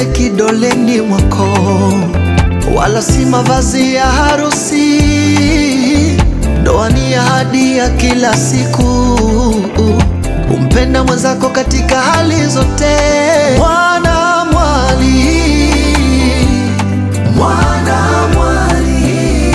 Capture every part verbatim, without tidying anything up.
pete kidoleni mwako, wala si mavazi ya harusi. Ndoa ni ahadi ya kila siku, umpenda mwenzako katika hali zote. Mwana mwali, mwana mwali,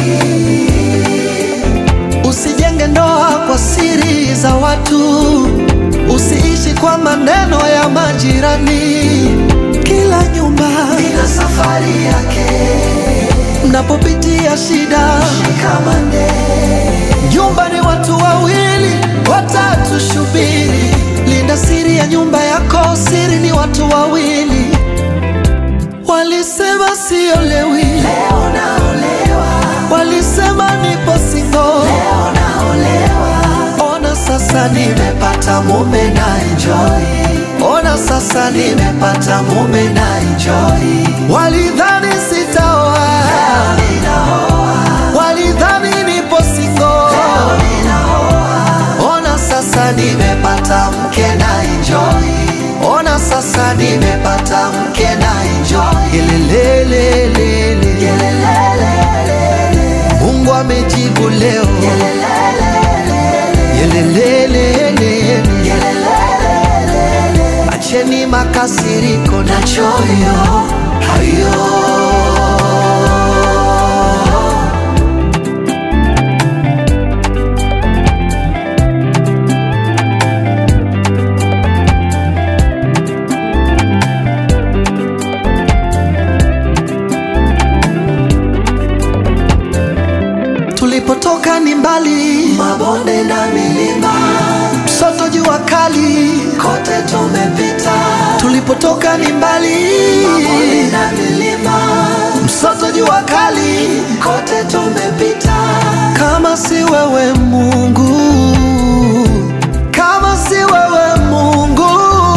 usijenge ndoa kwa siri za watu, usiishi kwa maneno ya majirani. Kila nyumba ina safari yake, mnapopitia shida shikamane. Nyumba ni watu wawili, watatu shubiri. Linda siri ya nyumba yako, siri ni watu wawili. Walisema siolewi, leo naolewa. Walisema nipo single, leo naolewa. Ona sasa nimepata mume na enjoy. Ona sasa nimepata mume na enjoy. Walidhani sitaoa, leo ninaoa. Walidhani nipo single, leo ninaoa. Ona sasa nimepata mke na enjoy. Ona sasa nimepata mke na enjoy. Yelelelelele, yelelelelele, Mungu amejibu leo. Yelelelelele, yelelelelele, yelelelelele, acheni makasiriko na choyo hayo. Tulipotoka ni mbali, mabonde na milima, msoto jua kali, kote tumepita. Tulipotoka ni mbali, mabonde na milima, msoto jua kali, kote tumepita. Kama si wewe Mungu, kama si wewe Mungu,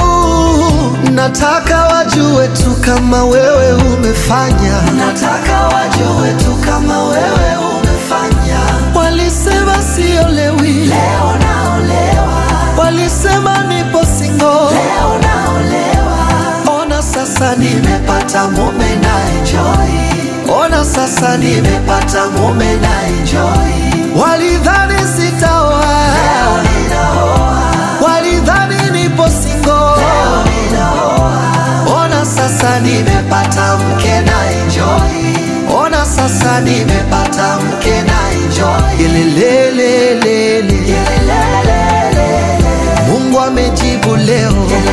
nataka wajue tu kama wewe umefanya. Nataka wajue tu kama wewe umefanya. Walisema siolewi, leo naolewa. Walisema nipo single, leo naolewa. Ona sasa nimepata mume na enjoy. Ona sasa nimepata mume na enjoy. Walidhani sitaoa, leo ninaoa. Walidhani nipo single, leo ninaoa. Ona sasa nimepata mke na enjoy. Ona sasa nimepata mke na enjoy. Yelelelelele, yelelelelele, Mungu amejibu leo.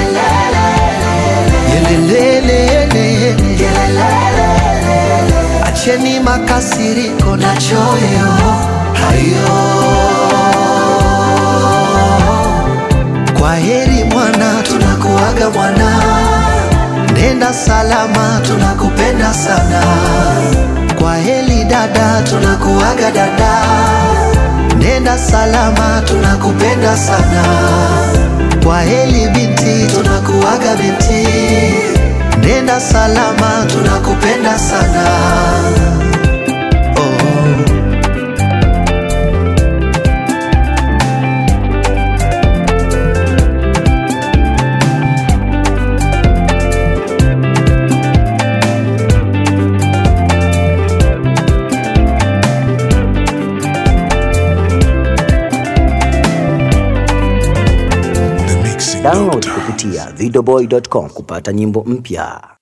Yelelelelele, yelelelelele, acheni makasiriko na choyo hayo. Kwa heri mwana, tunakuaga mwana. Nenda salama, tunakupenda sana. Kwa heri dada, tunakuaga dada. Nenda salama, tunakupenda sana. Kwa heri binti, tunakuaga binti. Nenda salama, tunakupenda sana. Download kupitia videoboy dot com kupata nyimbo mpya.